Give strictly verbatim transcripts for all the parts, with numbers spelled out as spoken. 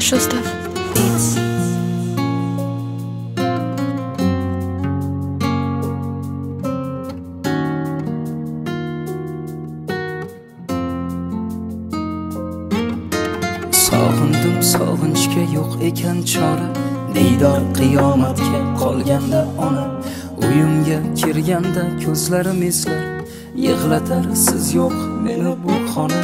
Shostav Beats. Sog'indim, sog'inchga yo'q ekan chora, diydor qiyomatga qolganda ona, uyimga kirganda ko'zlarim eslar, yig'latar siz yo'q meni bu xona.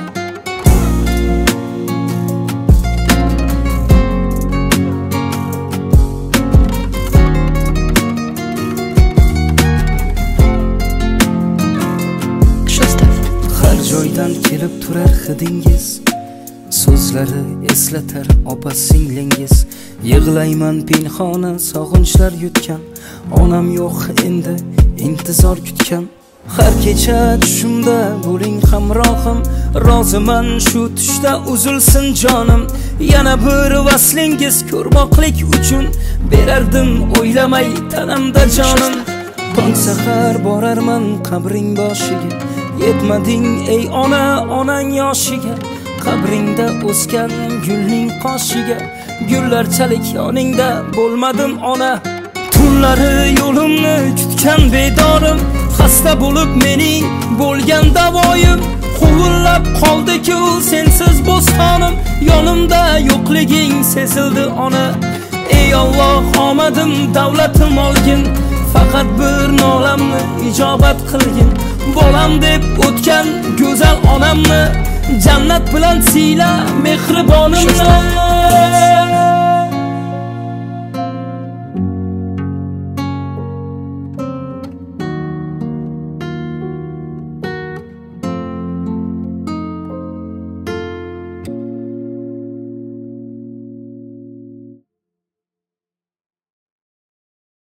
Har joydan kelib turar hidingiz, so'zlari eslatar opa singlingiz. Yig'layman pinhona sog'inchlar yutgan, onam yo'q endi intizor kutgan. Har kecha tushimda bo'ling hamrohim, roziman shu tushda uzilsin jonim. Yana bir vaslingiz ko'rmoqlik uchun berardim o'ylamay tanamda jonim. Tong sahar borarman qabring boshiga, yetmading ey ona onang yoshiga. Qabringda o'sgan gulning qoshiga, gullarchalik yoningda bo'lmadim ona. Tunlari yo'limni kutgan bedorim, xasta bo'lib mening bo'lgan davoyim. Quvillab qoldi-ku sensiz bo'stonim, yonimda yo'qliging sezildi ona. Ey Alloh omadim davlatim olgin, faqat bir nolamni ijobat qilgin. Bolam deb o'tgan go'zal onamni, jannat bilan siyla mehribonimni.